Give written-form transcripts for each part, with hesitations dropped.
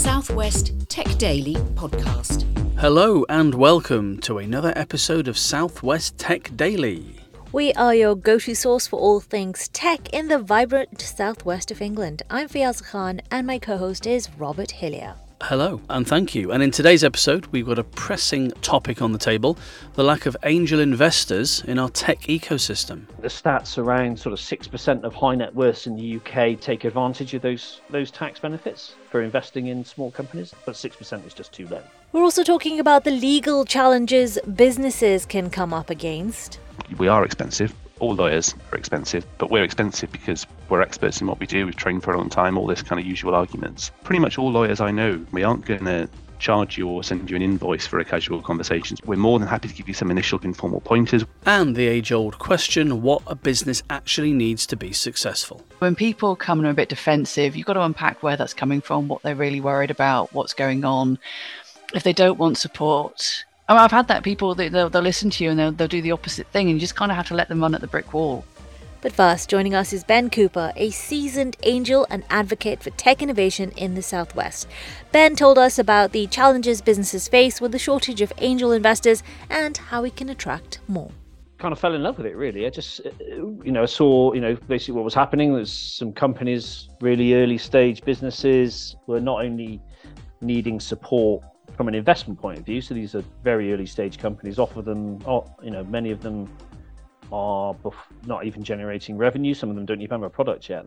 Southwest Tech Daily podcast. Hello and welcome to another episode of Southwest Tech Daily. We are your go-to source for all things tech in the vibrant southwest of England. I'm Fiaz Khan and my co-host is Robert Hillier. Hello and thank you. And in today's episode, we've got a pressing topic on the table, the lack of angel investors in our tech ecosystem. The stats around sort of 6% of high net worths in the UK take advantage of those tax benefits for investing in small companies, but 6% is just too low. We're also talking about the legal challenges businesses can come up against. We are expensive. All lawyers are expensive, but we're expensive because we're experts in what we do. We've trained for a long time, all this kind of usual arguments. Pretty much all lawyers I know, we aren't going to charge you or send you an invoice for a casual conversation. We're more than happy to give you some initial informal pointers. And the age-old question, what a business actually needs to be successful. When people come in a bit defensive, you've got to unpack where that's coming from, what they're really worried about, what's going on. If they don't want support, I've had that people, they'll listen to you and they'll do the opposite thing, and you just kind of have to let them run at the brick wall. But first, joining us is Ben Cooper, a seasoned angel and advocate for tech innovation in the Southwest. Ben told us about the challenges businesses face with the shortage of angel investors and how we can attract more. Kind of fell in love with it, really. I just, I saw, basically what was happening. There's some companies, really early stage businesses, were not only needing support from an investment point of view, so these are very early stage companies. Many of them are not even generating revenue. Some of them don't even have a product yet.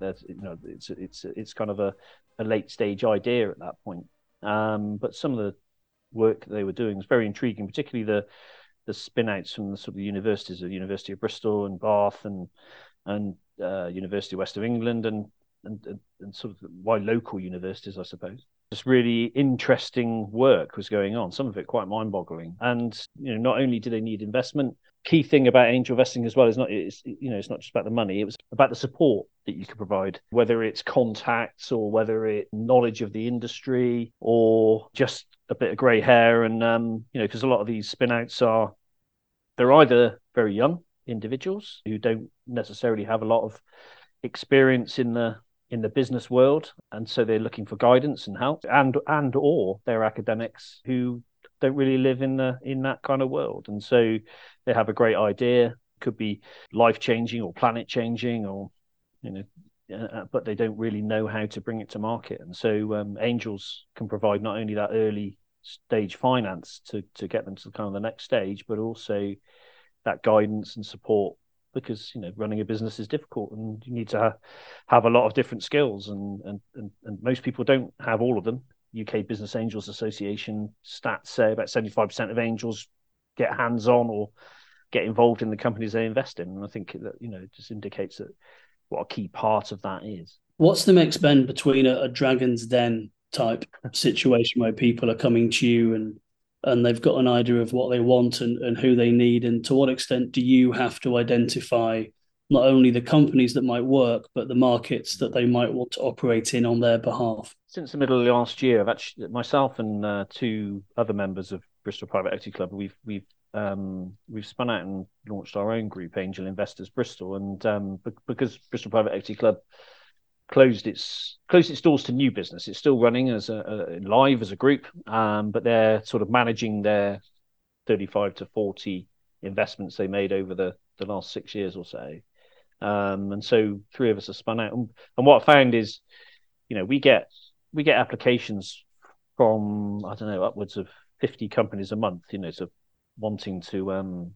It's kind of a late stage idea at that point. But some of the work that they were doing was very intriguing, particularly the spin outs from the sort of universities, the University of Bristol and Bath and University of West of England and sort of why local universities, I suppose. Just really interesting work was going on, some of it quite mind-boggling. And not only do they need investment, key thing about angel investing as well is it's not just about the money, it was about the support that you could provide, whether it's contacts or whether it's knowledge of the industry or just a bit of grey hair. And because a lot of these spin-outs they're either very young individuals who don't necessarily have a lot of experience in the business world, and so they're looking for guidance and help, and or they're academics who don't really live in that kind of world, and so they have a great idea, could be life changing or planet changing, or but they don't really know how to bring it to market. And so angels can provide not only that early stage finance to get them to kind of the next stage, but also that guidance and support, because running a business is difficult and you need to have a lot of different skills, and most people don't have all of them. UK Business Angels Association stats say about 75% of angels get hands-on or get involved in the companies they invest in, and I think that it just indicates that what a key part of that is. What's the mix, Ben, between a Dragon's Den type situation where people are coming to you and they've got an idea of what they want and who they need, and to what extent do you have to identify not only the companies that might work, but the markets that they might want to operate in on their behalf? Since the middle of last year, I've actually, myself and two other members of Bristol Private Equity Club, we've spun out and launched our own group, Angel Investors Bristol, and because Bristol Private Equity Club closed its doors to new business. It's still running as live as a group, but they're sort of managing their 35 to 40 investments they made over the last 6 years or so. And so three of us are spun out. And what I found is, we get applications from, upwards of 50 companies a month, so wanting to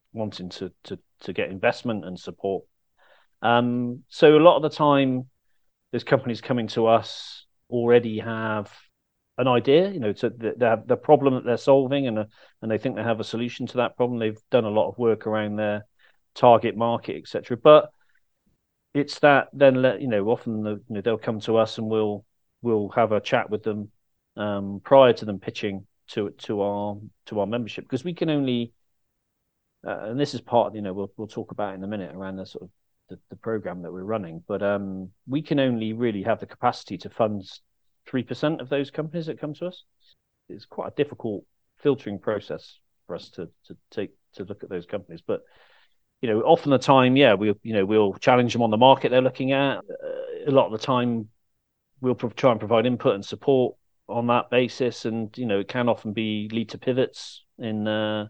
get investment and support. So a lot of the time, those companies coming to us already have an idea, so they have the problem that they're solving, and they think they have a solution to that problem. They've done a lot of work around their target market, etc. But it's that then, often they'll come to us and we'll have a chat with them prior to them pitching to our membership, because we can only, and this is part, we'll talk about in a minute around the sort of the program that we're running, but we can only really have the capacity to fund 3% of those companies that come to us. It's quite a difficult filtering process for us to look at those companies, but often the time, we'll challenge them on the market they're looking at. A lot of the time, we'll try and provide input and support on that basis, and it can often lead to pivots in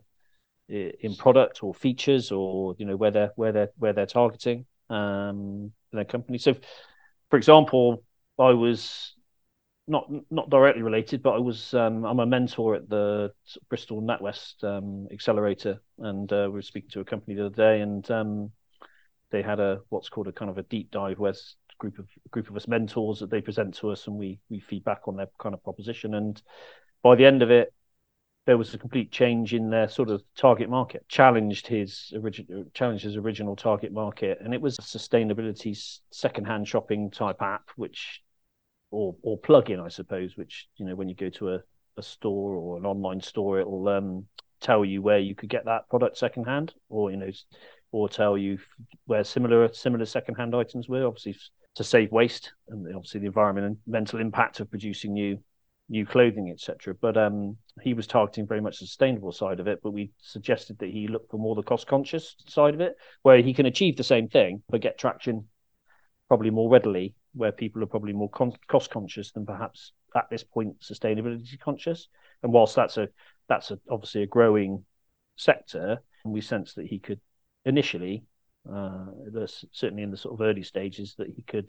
product or features, or where they're targeting their company. So, for example, I was not directly related, but I'm a mentor at the Bristol NatWest accelerator, and we were speaking to a company the other day, and they had what's called a kind of a deep dive, where group of us mentors that they present to us, and we feed back on their kind of proposition. And by the end of it, there was a complete change in their sort of target market, challenged his original target market, and it was a sustainability secondhand shopping type app, which or plugin, I suppose, which when you go to a store or an online store, it will tell you where you could get that product secondhand, or tell you where similar secondhand items were, obviously to save waste and obviously the environmental impact of producing new clothing, etc. But he was targeting very much the sustainable side of it, but we suggested that he look for more the cost conscious side of it, where he can achieve the same thing but get traction probably more readily, where people are probably more cost conscious than perhaps at this point sustainability conscious. And whilst that's obviously a growing sector, we sense that he could initially, certainly in the sort of early stages, that he could,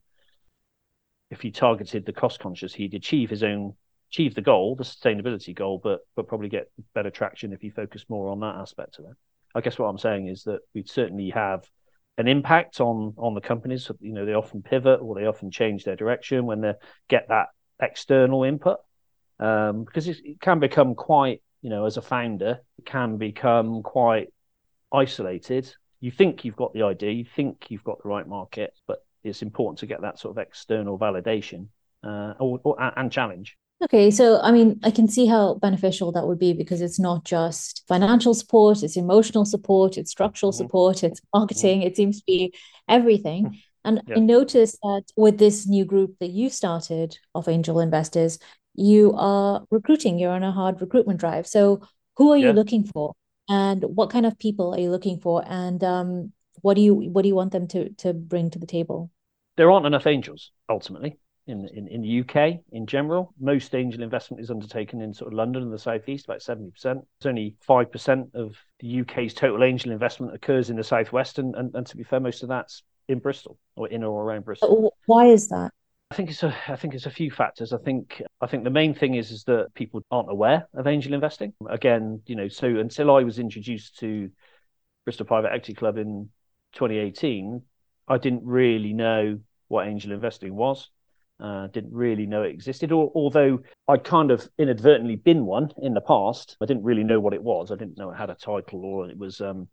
if he targeted the cost conscious, he'd achieve the goal, the sustainability goal, but probably get better traction if he focused more on that aspect of it. I guess what I'm saying is that we'd certainly have an impact on the companies. They often pivot, or they often change their direction when they get that external input, because it can become quite, as a founder, it can become quite isolated. You think you've got the idea, you think you've got the right market, but it's important to get that sort of external validation and challenge. Okay, so I mean, I can see how beneficial that would be, because it's not just financial support, it's emotional support, it's structural support, it's marketing, it seems to be everything. And I noticed that with this new group that you started of angel investors, you are recruiting, you're on a hard recruitment drive. So who are you looking for? And what kind of people are you looking for? And what do you want them to bring to the table? There aren't enough angels, ultimately. In the UK in general, most angel investment is undertaken in sort of London and the southeast, about 70%. It's only 5% of the UK's total angel investment occurs in the southwest, and to be fair, most of that's in Bristol or in or around Bristol. Why is that? I think it's a few factors. I think the main thing is that people aren't aware of angel investing. Again, so until I was introduced to Bristol Private Equity Club in 2018, I didn't really know what angel investing was. Didn't really know it existed, although I'd kind of inadvertently been one in the past. I didn't really know what it was. I didn't know it had a title, or it was a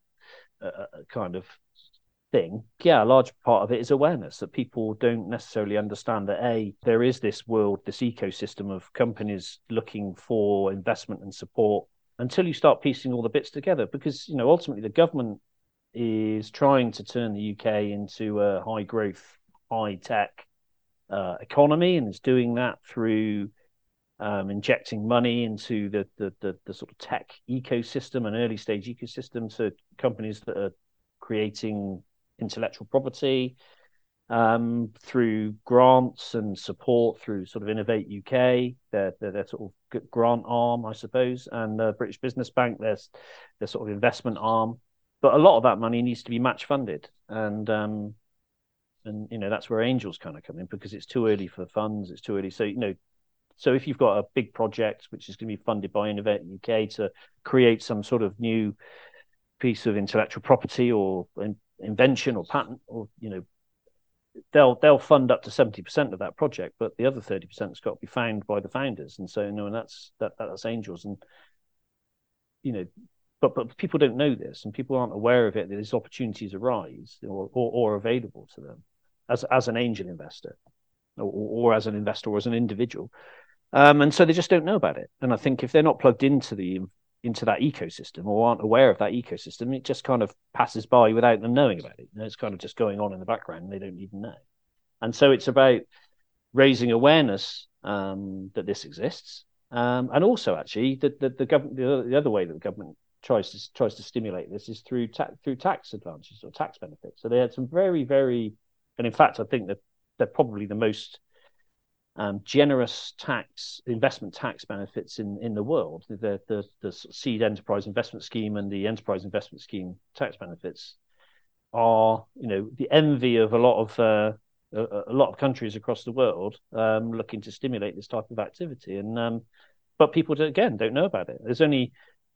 kind of thing. Yeah, a large part of it is awareness, that people don't necessarily understand that there is this world, this ecosystem of companies looking for investment and support, until you start piecing all the bits together. Because ultimately the government is trying to turn the UK into a high growth, high tech economy, and is doing that through injecting money into the sort of tech ecosystem and early stage ecosystem, to companies that are creating intellectual property through grants and support through sort of Innovate UK, their sort of grant arm, I suppose, and British Business Bank, their sort of investment arm. But a lot of that money needs to be match funded, and that's where angels kind of come in, because it's too early for funds. It's too early. So if you've got a big project which is going to be funded by Innovate UK to create some sort of new piece of intellectual property or invention or patent, or they'll fund up to 70% of that project, but the other 30% has got to be found by the founders. And so and that's angels. And but people don't know this, and people aren't aware of it, that these opportunities arise or available to them as an angel investor, or as an investor, or as an individual, and so they just don't know about it. And I think if they're not plugged into that ecosystem, or aren't aware of that ecosystem, it just kind of passes by without them knowing about it. It's kind of just going on in the background, and they don't even know. And so it's about raising awareness that this exists, and also actually the government, the other way that the government tries to stimulate this is through tax advantages or tax benefits. So they had some very, very, and in fact, I think that they're probably the most generous investment tax benefits in the world. The seed enterprise investment scheme and the enterprise investment scheme tax benefits are, the envy of a lot of countries across the world, looking to stimulate this type of activity. And but people don't know about it. There's only,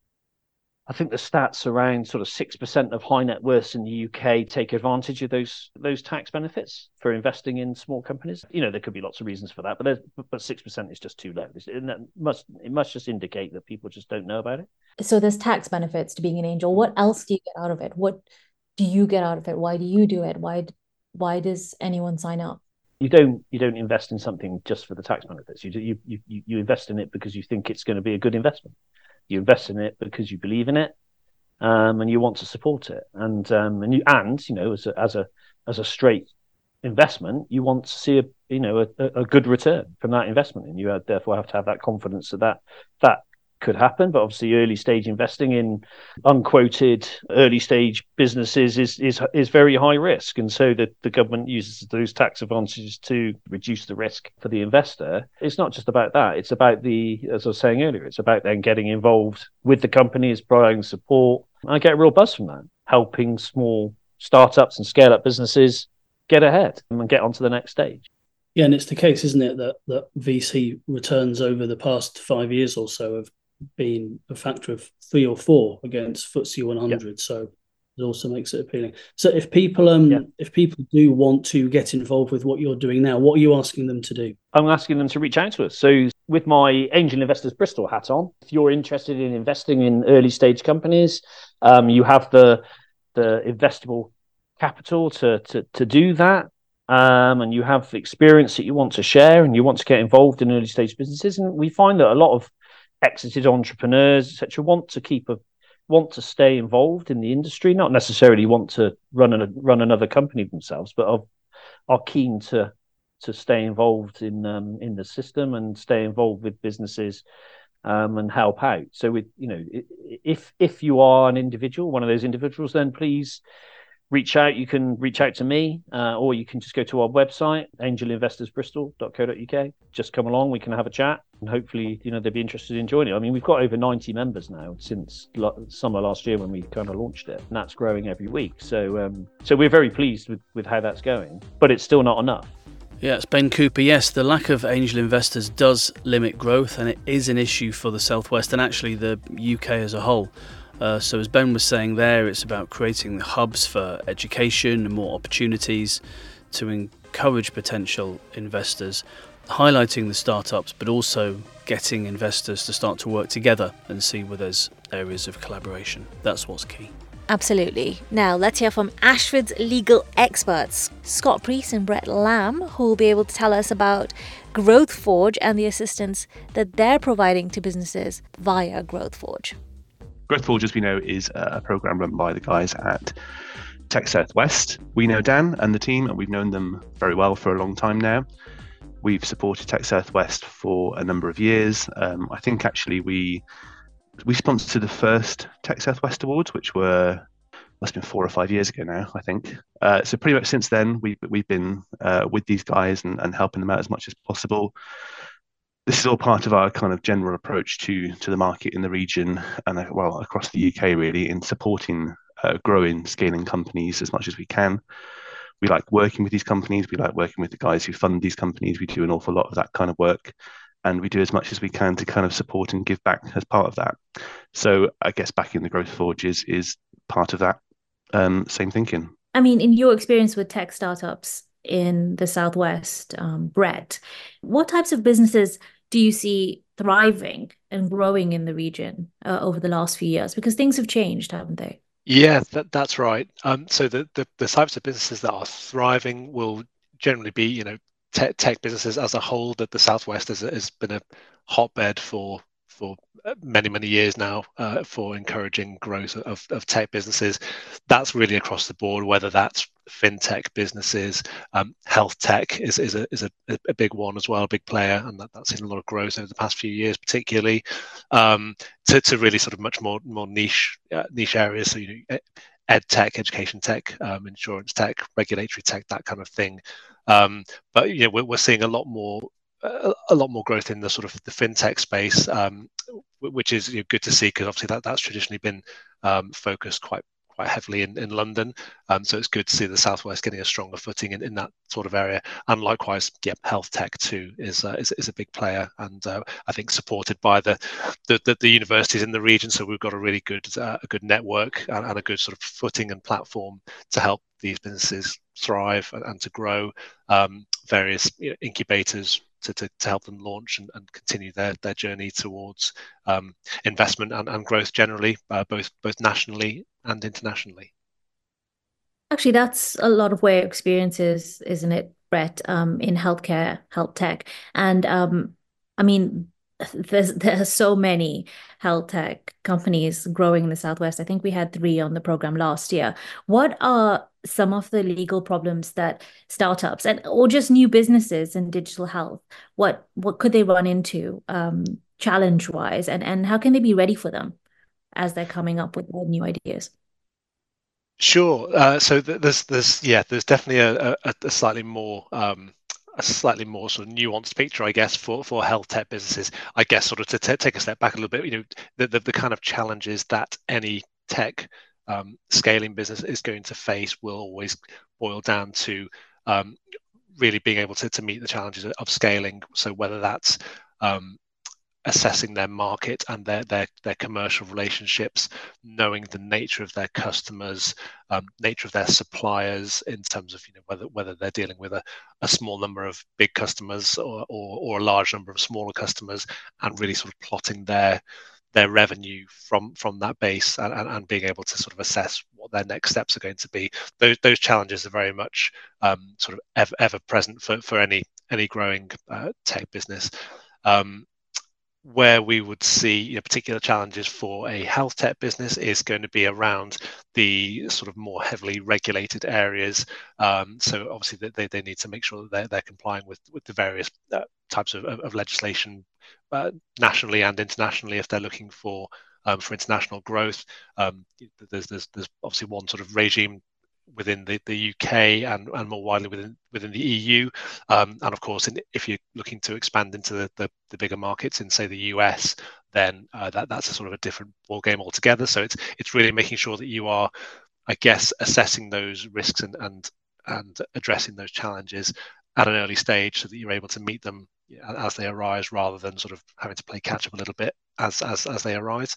I think the stats around sort of 6% of high net worths in the UK take advantage of those tax benefits for investing in small companies. There could be lots of reasons for that, but 6% is just too low. It must just indicate that people just don't know about it. So there's tax benefits to being an angel. What else do you get out of it? What do you get out of it? Why do you do it? Why does anyone sign up? You don't invest in something just for the tax benefits. You invest in it because you think it's going to be a good investment. You invest in it because you believe in it, and you want to support it. And as a straight investment, you want to see a good return from that investment, and you therefore have to have that confidence that could happen. But obviously, early stage investing in unquoted early stage businesses is very high risk, and so the government uses those tax advantages to reduce the risk for the investor. It's not just about that; it's about as I was saying earlier, it's about then getting involved with the companies, providing support. I get a real buzz from that, helping small startups and scale up businesses get ahead and get onto the next stage. Yeah, and it's the case, isn't it, that VC returns over the past 5 years or so have been a factor of 3 or 4 against FTSE 100. Yep. So it also makes it appealing. So if people do want to get involved with what you're doing now, what are you asking them to do? I'm asking them to reach out to us. So with my Angel Investors Bristol hat on, if you're interested in investing in early stage companies, you have the investable capital to do that. And you have experience that you want to share and you want to get involved in early stage businesses. And we find that a lot of exited entrepreneurs, etc., want to stay involved in the industry, not necessarily want to run another company themselves, but are keen to stay involved in the system and stay involved with businesses and help out. So if you are an individual, one of those individuals, then please reach out. You can reach out to me, or you can just go to our website, angelinvestorsbristol.co.uk. Just come along, we can have a chat, and hopefully, they'd be interested in joining. I mean, we've got over 90 members now since summer last year when we kind of launched it, and that's growing every week. So we're very pleased with how that's going, but it's still not enough. Yeah, it's Ben Cooper. Yes, the lack of angel investors does limit growth, and it is an issue for the Southwest and actually the UK as a whole. So as Ben was saying there, it's about creating the hubs for education and more opportunities to encourage potential investors, highlighting the startups, but also getting investors to start to work together and see where there's areas of collaboration. That's what's key. Absolutely. Now let's hear from Ashford's legal experts, Scott Priest and Brett Lamb, who will be able to tell us about Growth Forge and the assistance that they're providing to businesses via Growth Forge. Growth Forge, as we know, is a program run by the guys at Tech Southwest. We know Dan and the team, and we've known them very well for a long time now. We've supported Tech Southwest for a number of years. I think actually we sponsored the first Tech Southwest Awards, which must have been 4 or 5 years ago now, I think. So pretty much since then, we've been with these guys and helping them out as much as possible. This is all part of our kind of general approach to the market in the region and across the UK really, in supporting growing, scaling companies as much as we can. We like working with these companies. We like working with the guys who fund these companies. We do an awful lot of that kind of work, and we do as much as we can to kind of support and give back as part of that. So I guess backing the Growth Forge is part of that same thinking. I mean, in your experience with tech startups in the Southwest, Brett, what types of businesses do you see thriving and growing in the region over the last few years? Because things have changed, haven't they? Yeah, that's right. So the types of businesses that are thriving will generally be, tech businesses as a whole. That the Southwest has been a hotbed for many years now for encouraging growth of tech businesses. That's really across the board, whether that's fintech businesses, health tech is a big one as well, a big player, and that's seen a lot of growth over the past few years, particularly to really sort of much more niche areas. So ed tech, education tech, insurance tech, regulatory tech, that kind of thing. But we're seeing a lot more a lot more growth in the sort of the fintech space, which is good to see, because obviously that's traditionally been focused quite heavily in London. So it's good to see the Southwest getting a stronger footing in that sort of area. And likewise, health tech too is a big player, and I think supported by the universities in the region. So we've got a really good network and a good sort of footing and platform to help these businesses thrive and to grow. Various incubators to help them launch and continue their journey towards investment and growth generally, both nationally and internationally. Actually, that's a lot of where experience is, isn't it, Brett, in healthcare, health tech. And I mean, there are so many health tech companies growing in the Southwest. I think we had 3 on the program last year. What are some of the legal problems that startups or just new businesses in digital health, what could they run into challenge-wise, and how can they be ready for them as they're coming up with new ideas? Sure. So there's definitely a slightly more sort of nuanced picture, I guess, for health tech businesses. I guess sort of to take a step back a little bit, the kind of challenges that any tech scaling business is going to face will always boil down to really being able to meet the challenges of scaling. So whether that's assessing their market and their commercial relationships, knowing the nature of their customers, nature of their suppliers, in terms of whether they're dealing with a small number of big customers or a large number of smaller customers, and really sort of plotting their revenue from that base and being able to sort of assess what their next steps are going to be. Those challenges are very much sort of ever present for any growing tech business. Where we would see particular challenges for a health tech business is going to be around the sort of more heavily regulated areas. So obviously they need to make sure that they're complying with the various types of legislation nationally and internationally if they're looking for international growth. There's obviously one sort of regime within the UK and more widely within the EU, and of course if you're looking to expand into the bigger markets in, say, the US, then that's a sort of a different ball game altogether. So it's really making sure that you are, I guess, assessing those risks and addressing those challenges at an early stage so that you're able to meet them as they arise, rather than sort of having to play catch up a little bit as they arise.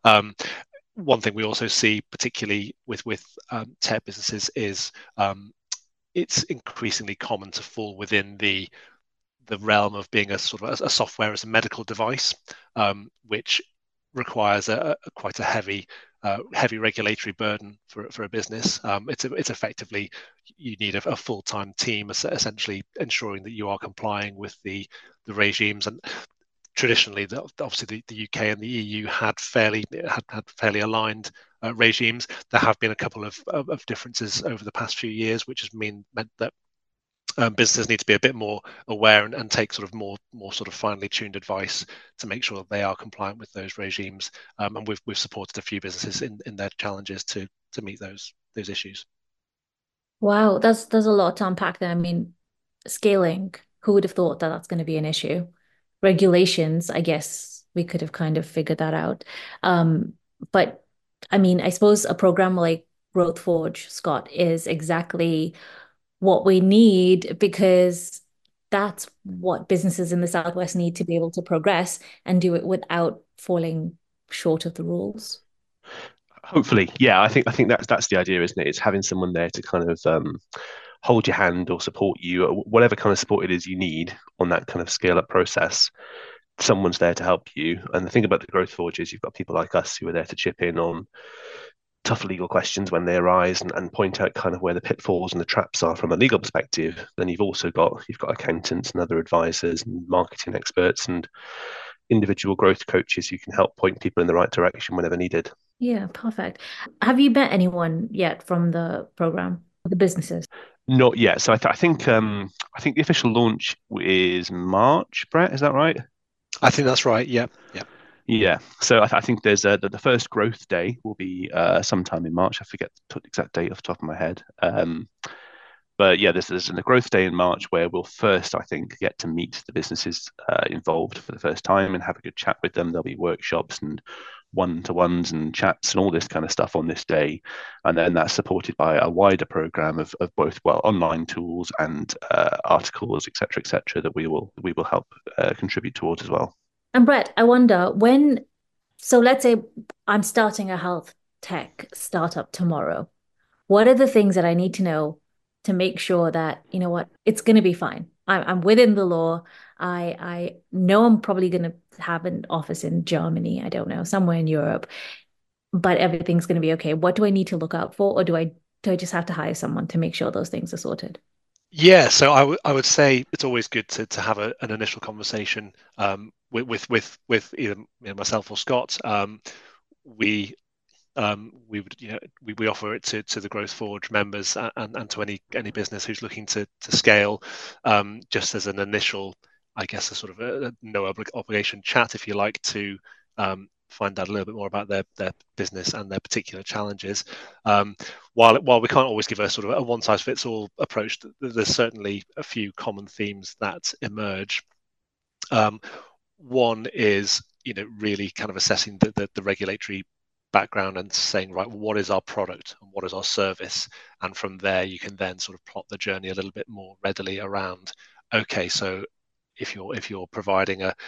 One thing we also see, particularly with tech businesses, is it's increasingly common to fall within the realm of being a sort of a software as a medical device, which requires quite a heavy regulatory burden for a business. It's effectively, you need a full-time team essentially ensuring that you are complying with the regimes. And traditionally, obviously the UK and the EU had fairly aligned regimes. There have been a couple of differences over the past few years, which has meant that businesses need to be a bit more aware and take sort of more sort of finely tuned advice to make sure that they are compliant with those regimes. And we've supported a few businesses in their challenges to meet those issues. Wow, there's a lot to unpack there. I mean, scaling, who would have thought that that's going to be an issue? Regulations, I guess we could have kind of figured that out. But I mean, I suppose a program like Growth Forge, Scott, is exactly what we need, because that's what businesses in the Southwest need to be able to progress and do it without falling short of the rules. Hopefully, yeah. I think that's the idea, isn't it? It's having someone there to kind of hold your hand or support you, or whatever kind of support it is you need on that kind of scale up process. Someone's there to help you. And the thing about the Growth Forge is you've got people like us who are there to chip in on tough legal questions when they arise and point out kind of where the pitfalls and the traps are from a legal perspective. Then you've got accountants and other advisors and marketing experts and individual growth coaches who can help point people in the right direction whenever needed. Yeah, perfect. Have you met anyone yet from the program, the businesses? Not yet. So I think the official launch is March. Brett, is that right? I think that's right. Yeah. Yeah. So I think there's the first growth day will be sometime in March. I forget the exact date off the top of my head. But yeah, there's a growth day in March where we'll first, I think, get to meet the businesses involved for the first time and have a good chat with them. There'll be workshops and one-to-ones and chats and all this kind of stuff on this day. And then that's supported by a wider program of both, well, online tools and articles, et cetera, that we will help contribute towards as well. And Brett, I wonder so let's say I'm starting a health tech startup tomorrow. What are the things that I need to know to make sure that, you know what, it's going to be fine? I'm within the law. I know I'm probably going to have an office in Germany, I don't know, somewhere in Europe, but everything's going to be okay. What do I need to look out for? Or do I just have to hire someone to make sure those things are sorted? Yeah, so I would say it's always good to have an initial conversation with either myself or Scott. We would we offer it to the Growth Forge members and to any business who's looking to scale, just as an initial, I guess, a sort of a no obligation chat, if you like, to find out a little bit more about their business and their particular challenges. While we can't always give a sort of a one size fits all approach, there's certainly a few common themes that emerge. One is really kind of assessing the regulatory background and saying, right, well, what is our product and what is our service? And from there, you can then sort of plot the journey a little bit more readily around, okay, so if you're providing a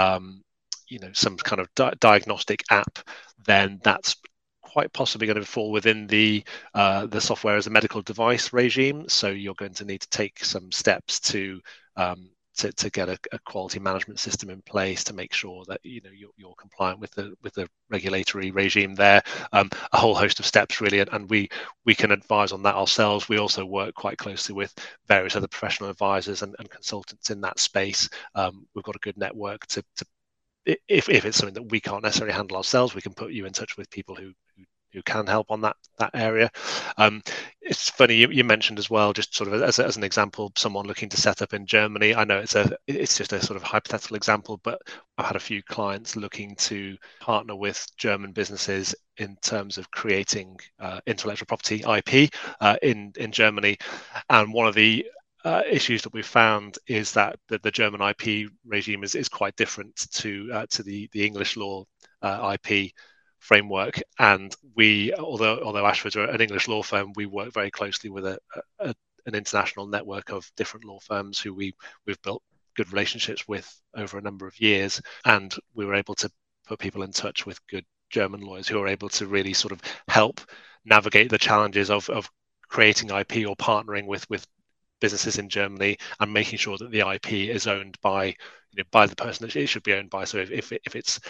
some kind of diagnostic app, then that's quite possibly going to fall within the software as a medical device regime. So you're going to need to take some steps to get a quality management system in place to make sure that you're compliant with the regulatory regime there. A whole host of steps really, and we can advise on that ourselves. We also work quite closely with various other professional advisors and consultants in that space. We've got a good network to if it's something that we can't necessarily handle ourselves, we can put you in touch with people who can help on that area. It's funny you mentioned as well, just sort of as an example, someone looking to set up in Germany. I know it's just a sort of hypothetical example, but I've had a few clients looking to partner with German businesses in terms of creating intellectual property IP in Germany, and one of the issues that we've found is that the German IP regime is quite different to the English law IP framework. And we, although Ashford's are an English law firm, we work very closely with an international network of different law firms who we've built good relationships with over a number of years, and we were able to put people in touch with good German lawyers who are able to really sort of help navigate the challenges of creating IP or partnering with businesses in Germany and making sure that the IP is owned by the person that it should be owned by. So if it's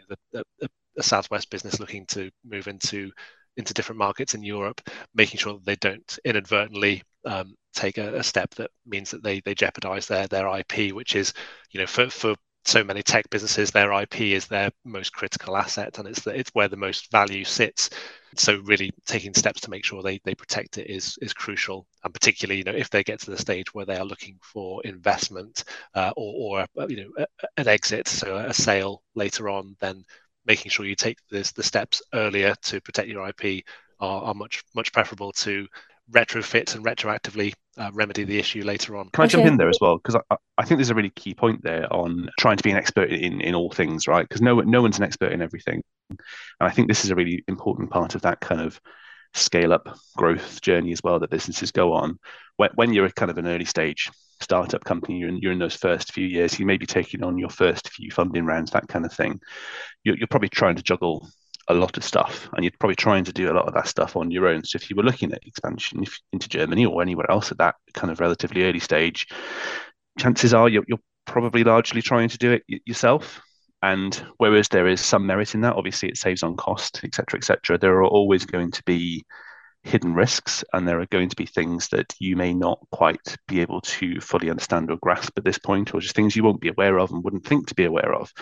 a Southwest business looking to move into different markets in Europe, making sure that they don't inadvertently take a step that means that they jeopardize their IP, which is for so many tech businesses, their IP is their most critical asset, and it's where the most value sits. So really taking steps to make sure they protect it is crucial, and particularly if they get to the stage where they are looking for investment or an exit, so a sale later on, then making sure you take the steps earlier to protect your IP are much preferable to retrofit and retroactively remedy the issue later on. Can I jump in there as well? Because I think there's a really key point there on trying to be an expert in all things, right? Because no one's an expert in everything. And I think this is a really important part of that kind of scale up growth journey as well that businesses go on. When you're a kind of an early stage startup company, you're in those first few years, you may be taking on your first few funding rounds, that kind of thing. You're probably trying to juggle a lot of stuff, and you're probably trying to do a lot of that stuff on your own. So if you were looking at expansion into Germany or anywhere else at that kind of relatively early stage, chances are you're probably largely trying to do it yourself. And whereas there is some merit in that, obviously it saves on cost, et cetera, there are always going to be hidden risks, and there are going to be things that you may not quite be able to fully understand or grasp at this point, or just things you won't be aware of and wouldn't think to be aware of.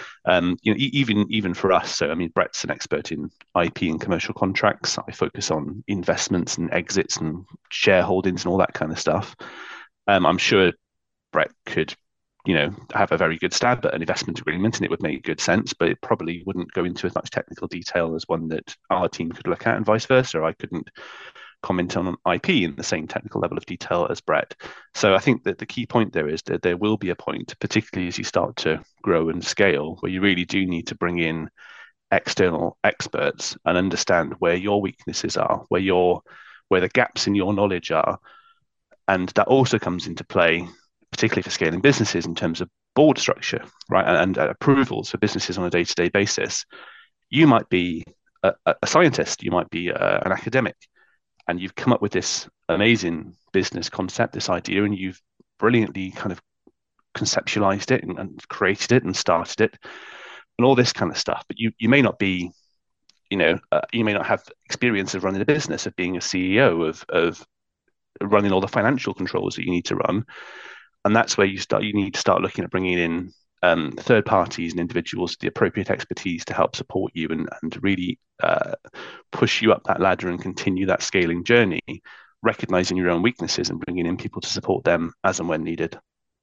Even for us. So I mean, Brett's an expert in IP and commercial contracts. I focus on investments and exits and shareholdings and all that kind of stuff. I'm sure Brett could have a very good stab at an investment agreement, and it would make good sense, but it probably wouldn't go into as much technical detail as one that our team could look at, and vice versa. I couldn't comment on IP in the same technical level of detail as Brett. So I think that the key point there is that there will be a point, particularly as you start to grow and scale, where you really do need to bring in external experts and understand where your weaknesses are, where the gaps in your knowledge are. And that also comes into play, particularly for scaling businesses, in terms of board structure, right? And approvals for businesses on a day-to-day basis. You might be a scientist, you might be an academic, and you've come up with this amazing business concept, this idea, and you've brilliantly kind of conceptualized it and created it and started it and all this kind of stuff. But you may not be, you may not have experience of running a business, of being a CEO, of running all the financial controls that you need to run. And that's where you need to start looking at bringing in third parties and individuals with the appropriate expertise to help support you and really push you up that ladder and continue that scaling journey, recognizing your own weaknesses and bringing in people to support them as and when needed.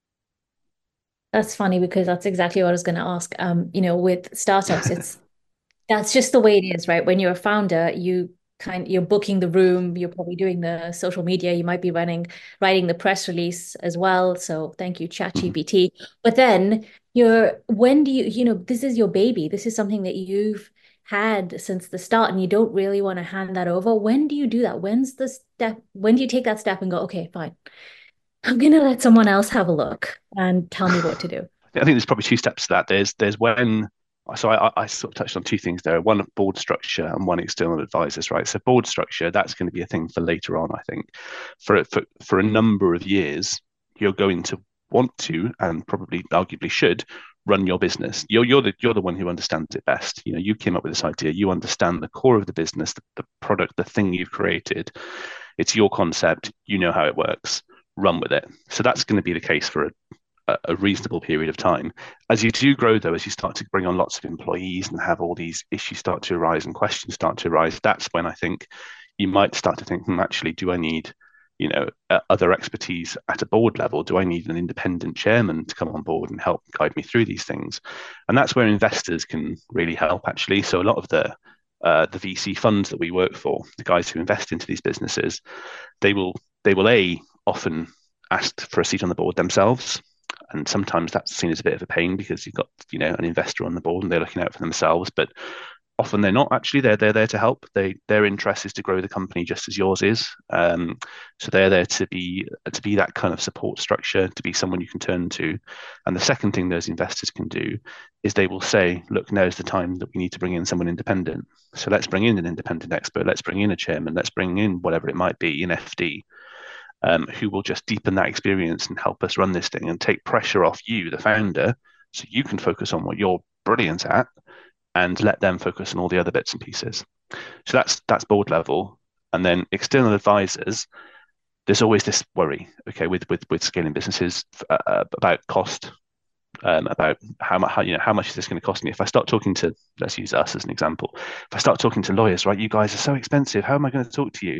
That's funny because that's exactly what I was going to ask. With startups, that's just the way it is, right? When you're a founder, you're booking the room, you're probably doing the social media, you might be writing the press release as well. So thank you, ChatGPT. But then when do you, this is your baby. This is something that you've had since the start and you don't really want to hand that over. When do you do that? When do you take that step and go, okay, fine, I'm going to let someone else have a look and tell me what to do? I think there's probably two steps to that. There's when, so I sort of touched on two things there. One, board structure, and one, external advisors, right? So board structure, that's going to be a thing for later on, I think. For a number of years, you're going to want to, and probably arguably should, run your business. You're the one who understands it best. You came up with this idea. You understand the core of the business, the product, the thing you've created. It's your concept. You know how it works. Run with it. So that's going to be the case for a reasonable period of time. As you do grow, though, as you start to bring on lots of employees and have all these issues start to arise and questions start to arise, that's when I think you might start to think, actually, do I need, other expertise at a board level? Do I need an independent chairman to come on board and help guide me through these things? And that's where investors can really help, actually. So a lot of the VC funds that we work for, the guys who invest into these businesses, they will often ask for a seat on the board themselves. And sometimes that's seen as a bit of a pain because you've got, an investor on the board and they're looking out for themselves. But often they're not, actually. They're there to help. Their interest is to grow the company just as yours is. So they're there to be that kind of support structure, to be someone you can turn to. And the second thing those investors can do is they will say, look, now's the time that we need to bring in someone independent. So let's bring in an independent expert. Let's bring in a chairman. Let's bring in whatever it might be, an FD. Who will just deepen that experience and help us run this thing and take pressure off you, the founder, so you can focus on what you're brilliant at and let them focus on all the other bits and pieces. So that's board level. And then external advisors, there's always this worry, okay, with scaling businesses about cost, about how much is this going to cost me? If I start talking to, let's use us as an example, if I start talking to lawyers, right, you guys are so expensive, how am I going to talk to you?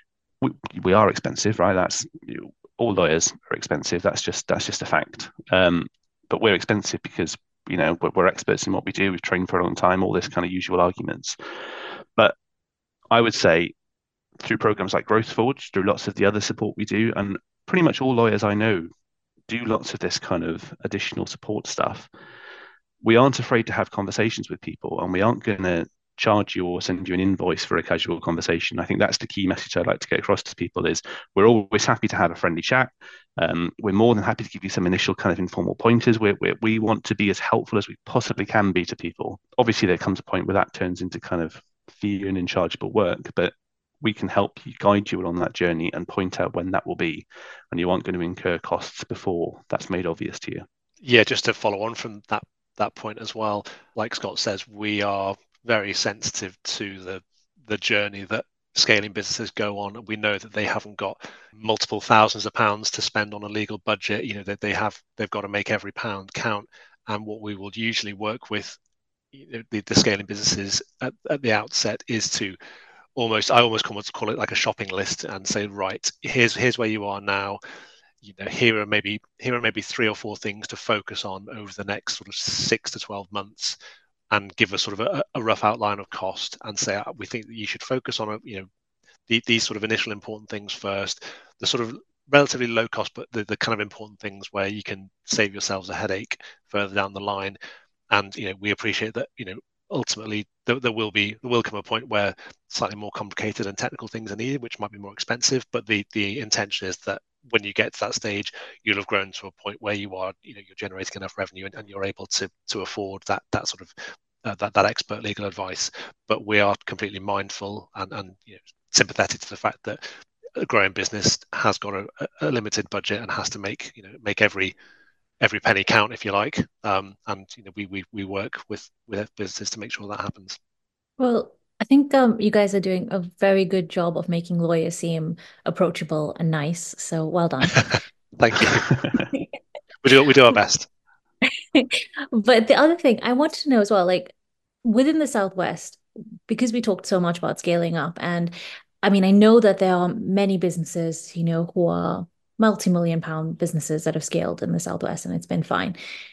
We are expensive, right? That's all lawyers are expensive. That's just a fact. But we're expensive because we're experts in what we do. We've trained for a long time. All this kind of usual arguments. But I would say through programs like Growth Forge, through lots of the other support we do, and pretty much all lawyers I know do lots of this kind of additional support stuff. We aren't afraid to have conversations with people, and we aren't going to charge you or send you an invoice for a casual conversation. I think that's the key message I'd like to get across to people is we're always happy to have a friendly chat. We're more than happy to give you some initial kind of informal pointers. We want to be as helpful as we possibly can be to people. Obviously, there comes a point where that turns into kind of fee and inchargeable work, but we can help you, guide you along that journey and point out when that will be. And you aren't going to incur costs before that's made obvious to you. Yeah, just to follow on from that point as well, like Scott says, we are very sensitive to the journey that scaling businesses go on. We know that they haven't got multiple thousands of pounds to spend on a legal budget. They've got to make every pound count. And what we will usually work with the scaling businesses at the outset is to I almost come to call it like a shopping list and say, right, here's where you are now. Here are maybe 3 or 4 things to focus on over the next sort of 6 to 12 months. And give us sort of a rough outline of cost and say we think that you should focus on these sort of initial important things first, the sort of relatively low cost, but the kind of important things where you can save yourselves a headache further down the line. And we appreciate that ultimately there will come a point where slightly more complicated and technical things are needed, which might be more expensive. But the intention is that when you get to that stage, you'll have grown to a point where you are you're generating enough revenue and you're able to afford that sort of that expert legal advice. But we are completely mindful and sympathetic to the fact that a growing business has got a limited budget and has to make every penny count, if you like. And we work with businesses to make sure that happens. Well, I think you guys are doing a very good job of making lawyers seem approachable and nice. So well done. Thank you. we do our best. But the other thing I wanted to know as well, like within the Southwest, because we talked so much about scaling up, and I mean, I know that there are many businesses, who are multi-million pound businesses that have scaled in the Southwest, and it's been fine.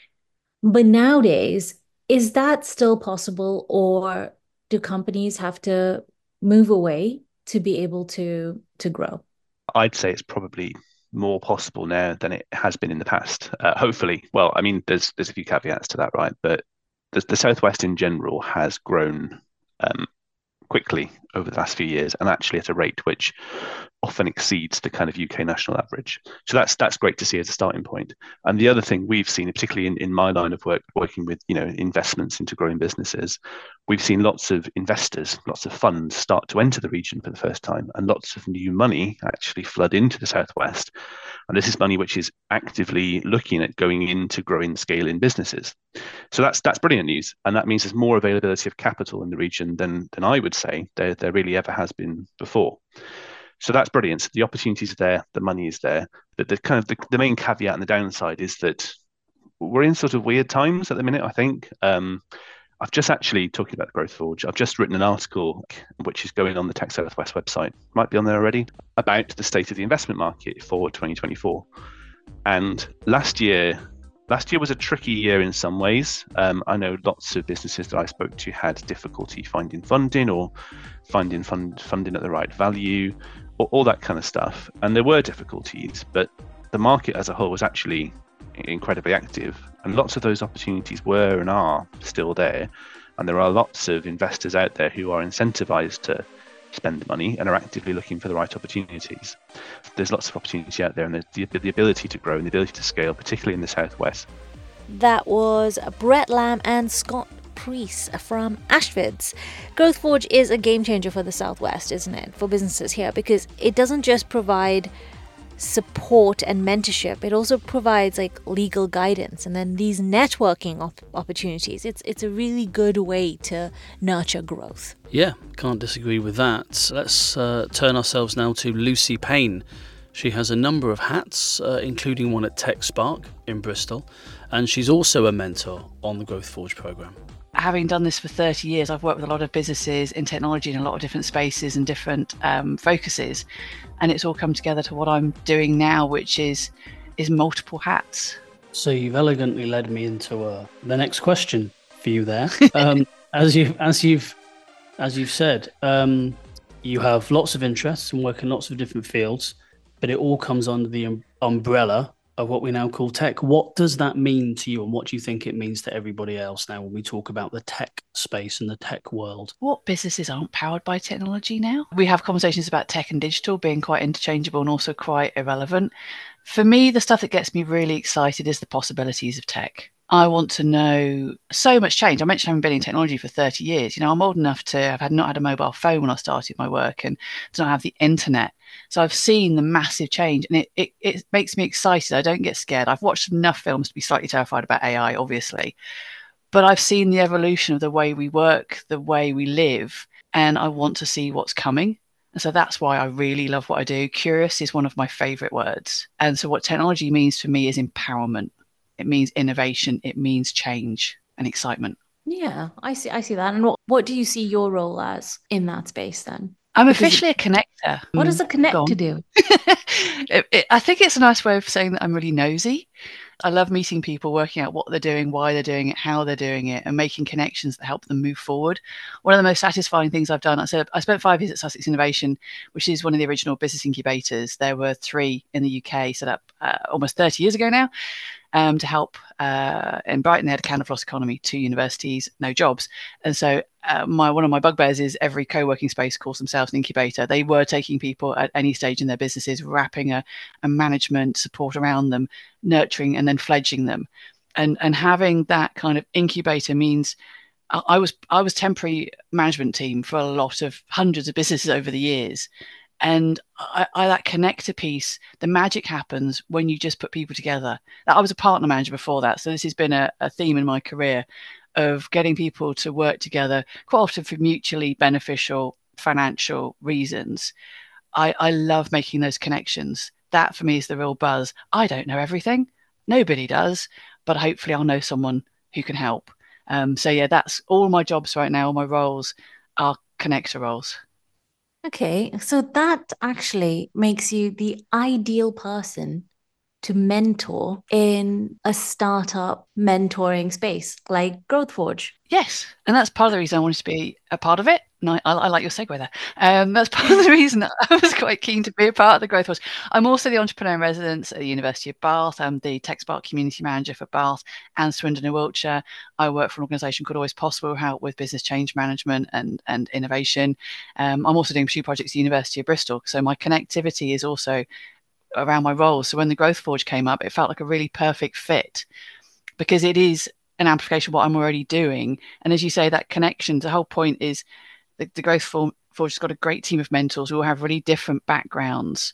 But nowadays, is that still possible, or do companies have to move away to be able to grow? I'd say it's probably more possible now than it has been in the past. Hopefully, well, I mean, there's a few caveats to that, right? But the Southwest in general has grown quickly over the last few years, and actually at a rate which often exceeds the kind of UK national average. So that's great to see as a starting point. And the other thing we've seen, particularly in my line of work, working with investments into growing businesses, we've seen lots of investors, lots of funds start to enter the region for the first time, and lots of new money actually flood into the Southwest. And this is money which is actively looking at going into growing scale in businesses. So that's brilliant news. And that means there's more availability of capital in the region than I would say there really ever has been before. So that's brilliant. The opportunities are there, the money is there. But the main caveat and the downside is that we're in sort of weird times at the minute, I think. I've just actually, talking about Growth Forge, I've just written an article which is going on the Tech Southwest website, might be on there already, about the state of the investment market for 2024. And last year was a tricky year in some ways. I know lots of businesses that I spoke to had difficulty finding funding or finding funding at the right value, or all that kind of stuff. And there were difficulties, but the market as a whole was actually incredibly active, and lots of those opportunities were and are still there. And there are lots of investors out there who are incentivized to spend money and are actively looking for the right opportunities. There's lots of opportunity out there, and the ability to grow and the ability to scale, particularly in the Southwest. That was Brett Lamb and Scott Priest from Ashfords. Growth Forge is a game changer for the Southwest, isn't it, for businesses here, because it doesn't just provide support and mentorship, it also provides like legal guidance and then these networking opportunities. It's a really good way to nurture growth. Yeah, can't disagree with that. Let's turn ourselves now to Lucy Payne. She has a number of hats, including one at TechSpark in Bristol, and she's also a mentor on the Growth Forge programme. Having done this for 30 years, I've worked with a lot of businesses in technology in a lot of different spaces and different focuses. And it's all come together to what I'm doing now, which is multiple hats. So you've elegantly led me into the next question for you there. As you've said, you have lots of interests and work in lots of different fields, but it all comes under the umbrella of what we now call tech. What does that mean to you, and what do you think it means to everybody else now when we talk about the tech space and the tech world? What businesses aren't powered by technology now? We have conversations about tech and digital being quite interchangeable and also quite irrelevant. For me, the stuff that gets me really excited is the possibilities of tech. I want to know so much change. I mentioned having been in technology for 30 years. I'm old enough to have not had a mobile phone when I started my work and to not have the internet. So I've seen the massive change, and it makes me excited. I don't get scared. I've watched enough films to be slightly terrified about AI, obviously. But I've seen the evolution of the way we work, the way we live, and I want to see what's coming. And so that's why I really love what I do. Curious is one of my favorite words. And so what technology means for me is empowerment. It means innovation. It means change and excitement. Yeah, I see that. And what do you see your role as in that space then? I'm officially a connector. What does a connector do? I think it's a nice way of saying that I'm really nosy. I love meeting people, working out what they're doing, why they're doing it, how they're doing it, and making connections that help them move forward. One of the most satisfying things I've done, I spent 5 years at Sussex Innovation, which is one of the original business incubators. There were 3 in the UK set up almost 30 years ago now. To help in Brighton, they had a can of floss economy, 2 universities, no jobs. And so one of my bugbears is every co-working space calls themselves an incubator. They were taking people at any stage in their businesses, wrapping a management support around them, nurturing and then fledging them. And having that kind of incubator means I was temporary management team for a lot of hundreds of businesses over the years. And I that connector piece, the magic happens when you just put people together. I was a partner manager before that, so this has been a theme in my career of getting people to work together, quite often for mutually beneficial financial reasons. I love making those connections. That for me is the real buzz. I don't know everything, nobody does, but hopefully I'll know someone who can help. So yeah, that's all my jobs right now. All my roles are connector roles. Okay, so that actually makes you the ideal person to mentor in a startup mentoring space like Growth Forge. Yes, and that's part of the reason I wanted to be a part of it. And I like your segue there. That's part of the reason that I was quite keen to be a part of the Growth Forge. I'm also the entrepreneur in residence at the University of Bath. I'm the TechSpark community manager for Bath and Swindon in Wiltshire. I work for an organisation called Always Possible, help with business change management and innovation. I'm also doing 2 projects at the University of Bristol. So my connectivity is also around my roles. So when the Growth Forge came up, it felt like a really perfect fit because it is an amplification of what I'm already doing. And as you say, that connection, the whole point is the Growth Forge has got a great team of mentors who all have really different backgrounds.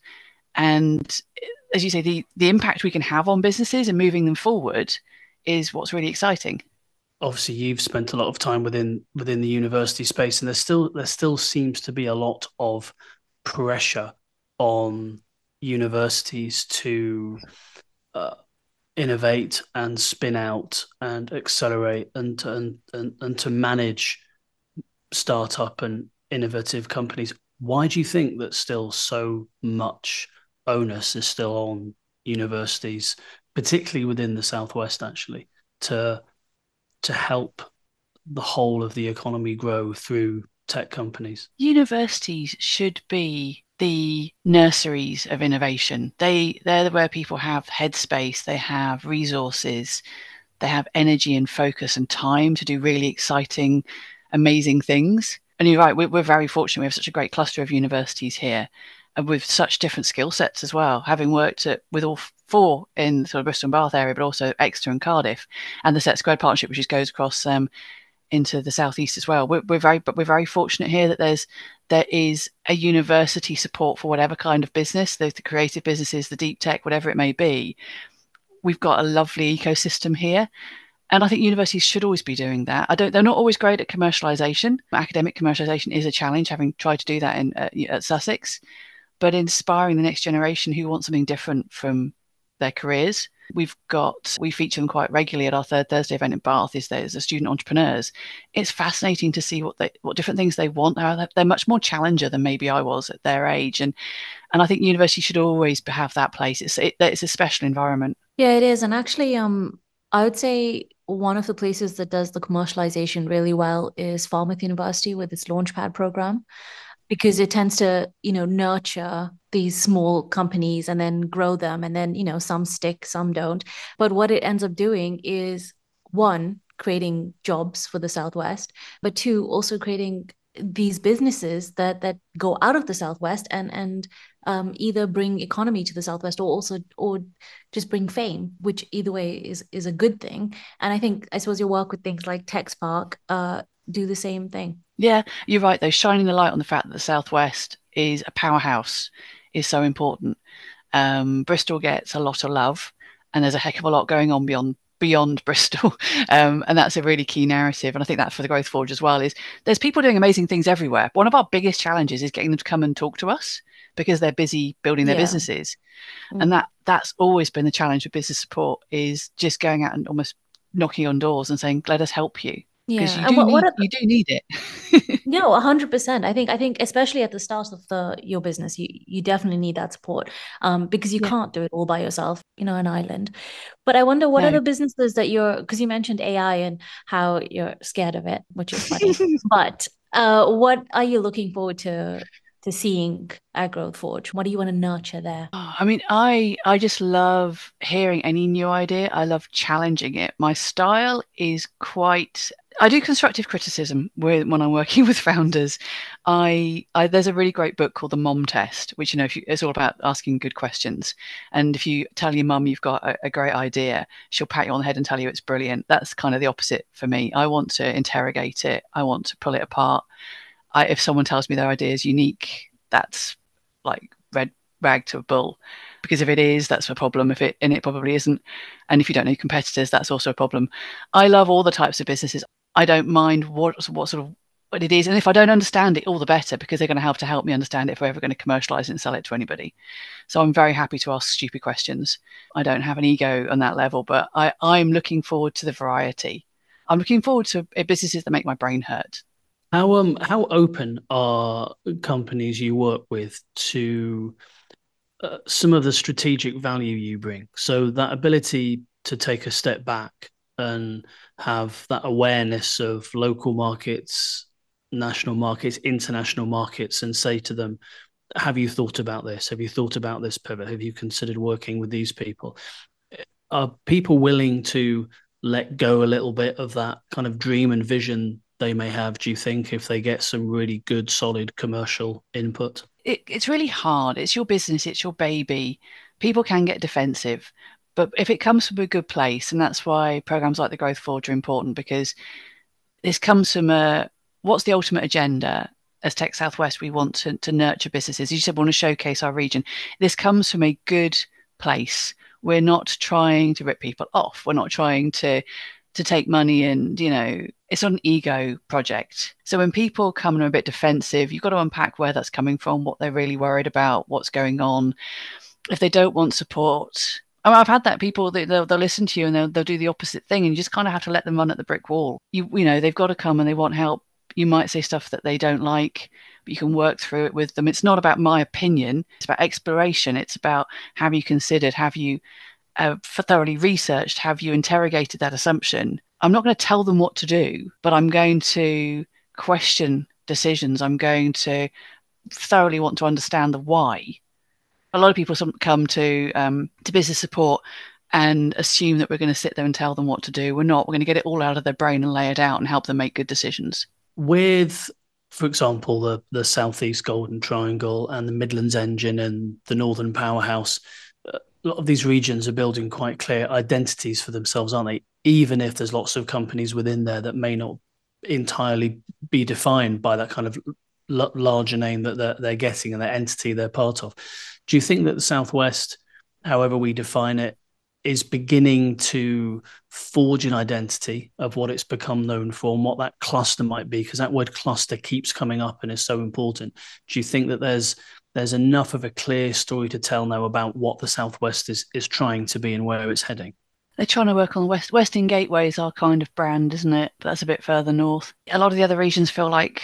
And as you say, the impact we can have on businesses and moving them forward is what's really exciting. Obviously, you've spent a lot of time within the university space, and there still seems to be a lot of pressure on universities to innovate and spin out and accelerate and to manage startup and innovative companies. Why do you think that still so much onus is still on universities, particularly within the Southwest, actually, to help the whole of the economy grow through tech companies? Universities should be the nurseries of innovation. They're where people have headspace, they have resources, they have energy and focus and time to do really exciting, amazing things. And you're right, we're very fortunate. We have such a great cluster of universities here, and with such different skill sets as well. Having worked with all 4 in sort of Bristol and Bath area, but also Exeter and Cardiff, and the Set Squared partnership, which goes across into the southeast as well. We're very fortunate here that there is a university support for whatever kind of business, the creative businesses, the deep tech, whatever it may be. We've got a lovely ecosystem here. And I think universities should always be doing that. They're not always great at commercialization. Academic commercialization is a challenge, having tried to do that at Sussex. But inspiring the next generation who want something different from their careers. We feature them quite regularly at our Third Thursday event in Bath. There's the student entrepreneurs. It's fascinating to see what different things they want. They're much more challenger than maybe I was at their age, and I think university should always have that place. It's a special environment. Yeah, it is, and actually, I would say one of the places that does the commercialization really well is Falmouth University with its Launchpad program, because it tends to, nurture these small companies and then grow them. And then, some stick, some don't. But what it ends up doing is, 1, creating jobs for the Southwest, but 2, also creating these businesses that go out of the Southwest and either bring economy to the Southwest or just bring fame, which either way is a good thing. And I suppose your work with things like TechSpark do the same thing. Yeah, you're right though. Shining the light on the fact that the Southwest is a powerhouse is so important. Bristol gets a lot of love, and there's a heck of a lot going on beyond Bristol, and that's a really key narrative. And I think that for the Growth Forge as well is there's people doing amazing things everywhere. One of our biggest challenges is getting them to come and talk to us because they're busy building their businesses. And that's always been the challenge with business support, is just going out and almost knocking on doors and saying, let us help you. Because Yeah. And what are you do need it. no, 100%. I think especially at the start of your business, you definitely need that support, because you Yeah. can't do it all by yourself, an island. But I wonder what No. other businesses because you mentioned AI and how you're scared of it, which is funny. But what are you looking forward to seeing at Growth Forge? What do you want to nurture there? I mean, I just love hearing any new idea. I love challenging it. My style is I do constructive criticism when I'm working with founders. There's a really great book called The Mom Test, which it's all about asking good questions. And if you tell your mum you've got a great idea, she'll pat you on the head and tell you it's brilliant. That's kind of the opposite for me. I want to interrogate it. I want to pull it apart. If someone tells me their idea is unique, that's like red rag to a bull, because if it is, that's a problem. It probably isn't, and if you don't know competitors, that's also a problem. I love all the types of businesses. I don't mind what it is, and if I don't understand it, all the better, because they're going to help me understand it if we're ever going to commercialize it and sell it to anybody. So I'm very happy to ask stupid questions. I don't have an ego on that level, but I'm looking forward to the variety. I'm looking forward to businesses that make my brain hurt. How open are companies you work with to some of the strategic value you bring? So that ability to take a step back and have that awareness of local markets, national markets, international markets, and say to them, have you thought about this? Have you thought about this pivot? Have you considered working with these people? Are people willing to let go a little bit of that kind of dream and vision they may have, do you think, if they get some really good, solid commercial input? It's really hard. It's your business, it's your baby. People can get defensive, but if it comes from a good place, and that's why programs like the Growth Forge are important, because this comes from what's the ultimate agenda? As Tech Southwest, we want to nurture businesses. You said we want to showcase our region. This comes from a good place. We're not trying to rip people off. We're not trying to take money, and it's not an ego project. So when people come and are a bit defensive, you've got to unpack where that's coming from, what they're really worried about, what's going on. If they don't want support, I've had that. People, they'll listen to you and they'll do the opposite thing, and you just kind of have to let them run at the brick wall. They've got to come and they want help. You might say stuff that they don't like, but you can work through it with them. It's not about my opinion. It's about exploration. It's about, have you considered, have you thoroughly researched, have you interrogated that assumption? I'm not going to tell them what to do, but I'm going to question decisions. I'm going to thoroughly want to understand the why. A lot of people come to business support and assume that we're going to sit there and tell them what to do. We're not. We're going to get it all out of their brain and lay it out and help them make good decisions. With, for example, the Southeast Golden Triangle and the Midlands Engine and the Northern Powerhouse, a lot of these regions are building quite clear identities for themselves, aren't they? Even if there's lots of companies within there that may not entirely be defined by that kind of larger name that they're getting and that entity they're part of. Do you think that the Southwest, however we define it, is beginning to forge an identity of what it's become known for and what that cluster might be? Because that word cluster keeps coming up and is so important. Do you think that there's enough of a clear story to tell now about what the Southwest is trying to be and where it's heading? They're trying to work on the Western Gateway is our kind of brand, isn't it? But that's a bit further north. A lot of the other regions feel like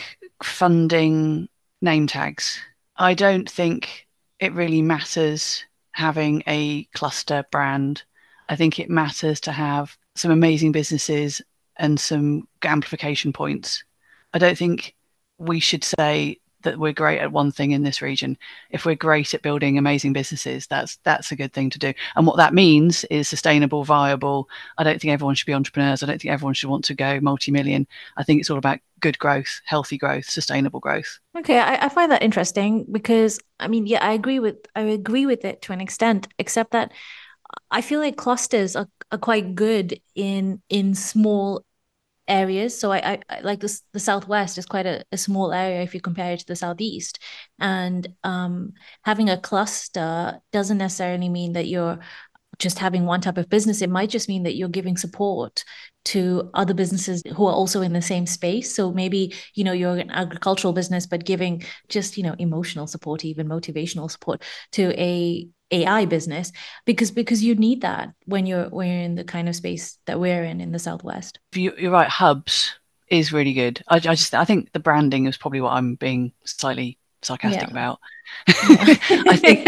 funding name tags. I don't think it really matters having a cluster brand. I think it matters to have some amazing businesses and some amplification points. I don't think we should say that we're great at one thing in this region. If we're great at building amazing businesses, that's a good thing to do. And what that means is sustainable, viable. I don't think everyone should be entrepreneurs. I don't think everyone should want to go multi-million. I think it's all about good growth, healthy growth, sustainable growth. Okay, I find that interesting because I agree with it to an extent, except that I feel like clusters are quite good in small areas. So I like this. The Southwest is quite a small area if you compare it to the Southeast, and having a cluster doesn't necessarily mean that you're just having one type of business. It might just mean that you're giving support to other businesses who are also in the same space. So maybe, you're an agricultural business, but giving just, emotional support, even motivational support to a AI business, because you need that when you're in the kind of space that we're in the Southwest. You're right. Hubs is really good. I think the branding is probably what I'm being slightly sarcastic about. I think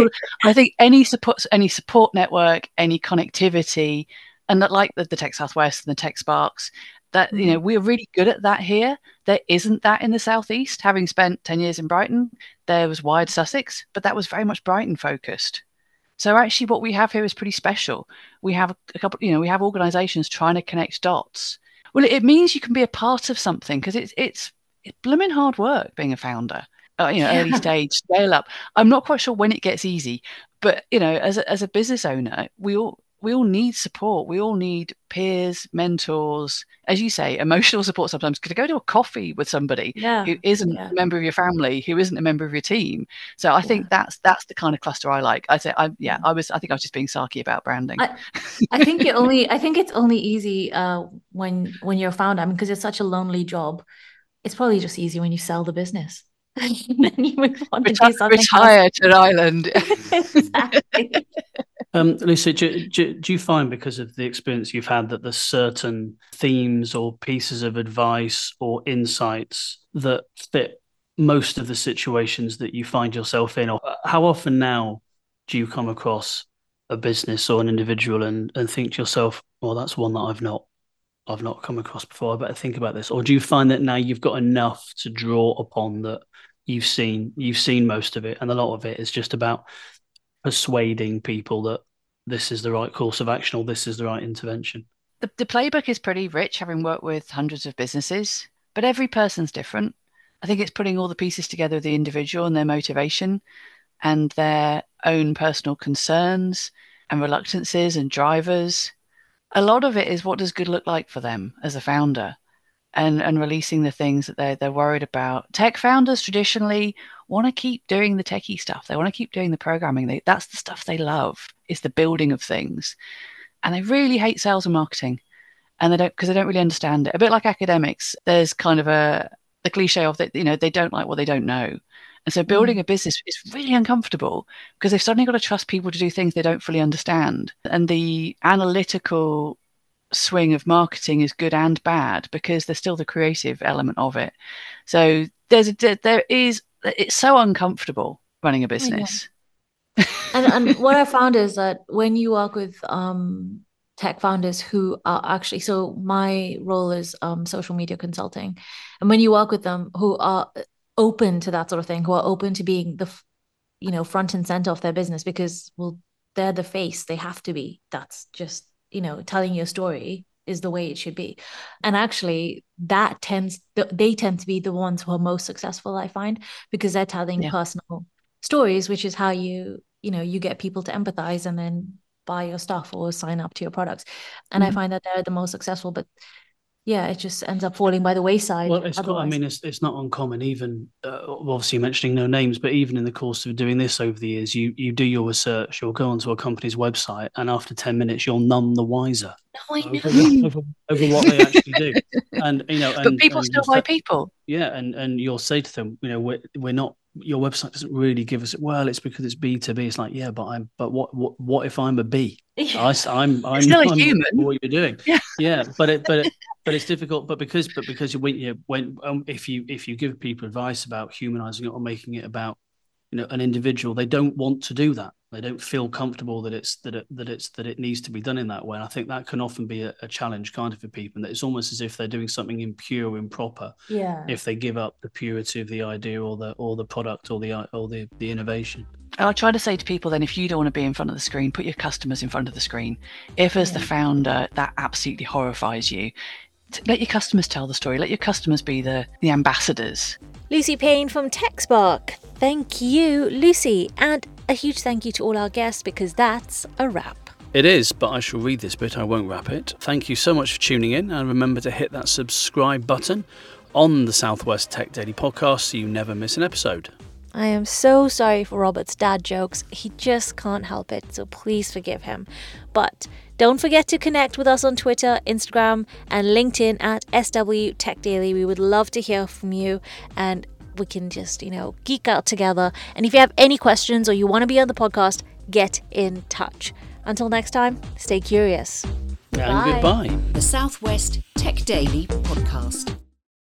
any support network, any connectivity, and that, like the Tech Southwest and the Tech Sparks, that we're really good at that here. There isn't that in the Southeast. Having spent 10 years in Brighton, there was wide Sussex, but that was very much Brighton focused. So actually what we have here is pretty special. We have a couple, we have organizations trying to connect dots. Well, it means you can be a part of something, because it's blooming hard work being a founder. Early stage, scale up. I'm not quite sure when it gets easy, but as a business owner, we all need support. We all need peers, mentors, as you say, emotional support sometimes. To go to a coffee with somebody who isn't a member of your family, who isn't a member of your team. So I think that's the kind of cluster I like. I think I was just being sarky about branding. I think it's only easy when you're a founder, because it's such a lonely job. It's probably just easy when you sell the business. And then you move on to do something retire else. To an island. Exactly. Lucy, do you find, because of the experience you've had, that there's certain themes or pieces of advice or insights that fit most of the situations that you find yourself in? Or how often now do you come across a business or an individual and think to yourself, well, that's one that I've not come across before, I better think about this? Or do you find that now you've got enough to draw upon that you've seen most of it, and a lot of it is just about persuading people that this is the right course of action or this is the right intervention? The playbook is pretty rich, having worked with hundreds of businesses, but every person's different. I think it's putting all the pieces together of the individual and their motivation and their own personal concerns and reluctances and drivers. A lot of it is, what does good look like for them as a founder, and releasing the things that they're worried about. Tech founders traditionally want to keep doing the techie stuff. They want to keep doing the programming. That's the stuff they love, is the building of things. And they really hate sales and marketing, and because they don't really understand it. A bit like academics, there's kind of the cliche of that, they don't like what they don't know. And so building a business is really uncomfortable, because they've suddenly got to trust people to do things they don't fully understand. And the analytical swing of marketing is good and bad, because there's still the creative element of it. So it's so uncomfortable running a business. And what I found is that when you work with tech founders who are actually, so my role is social media consulting, and when you work with them who are open to that sort of thing, who are open to being the front and center of their business, because, well, they're the face, they have to be. That's just, telling your story is the way it should be. And actually they tend to be the ones who are most successful, I find, because they're telling personal stories, which is how you get people to empathize and then buy your stuff or sign up to your products. And I find that they're the most successful, but it just ends up falling by the wayside. Well, it's not uncommon, even obviously mentioning no names, but even in the course of doing this over the years, you do your research, you'll go onto a company's website, and after 10 minutes, you're none the wiser over what they actually do. And but people still buy people. Yeah, and you'll say to them, we're not. Your website doesn't really give us. Well, it's because it's B2B. It's like, yeah, but what if I'm a B? I'm still a human. What you're doing, but it's difficult. But because if you give people advice about humanizing it or making it about an individual, they don't want to do that. They don't feel comfortable that it needs to be done in that way. And I think that can often be a challenge kind of for people, and that it's almost as if they're doing something impure, improper. Yeah. If they give up the purity of the idea or the product or the innovation. I try to say to people then, if you don't want to be in front of the screen, put your customers in front of the screen. If as the founder that absolutely horrifies you, let your customers tell the story. Let your customers be the ambassadors. Lucy Payne from TechSpark. Thank you, Lucy. And a huge thank you to all our guests, because that's a wrap. It is, but I shall read this bit. I won't wrap it. Thank you so much for tuning in, and remember to hit that subscribe button on the Southwest Tech Daily podcast so you never miss an episode. I am so sorry for Robert's dad jokes. He just can't help it, so please forgive him. But don't forget to connect with us on Twitter, Instagram, and LinkedIn at SW Tech Daily. We would love to hear from you, and we can just, geek out together. And if you have any questions or you want to be on the podcast, get in touch. Until next time, stay curious. And goodbye. The Southwest Tech Daily podcast.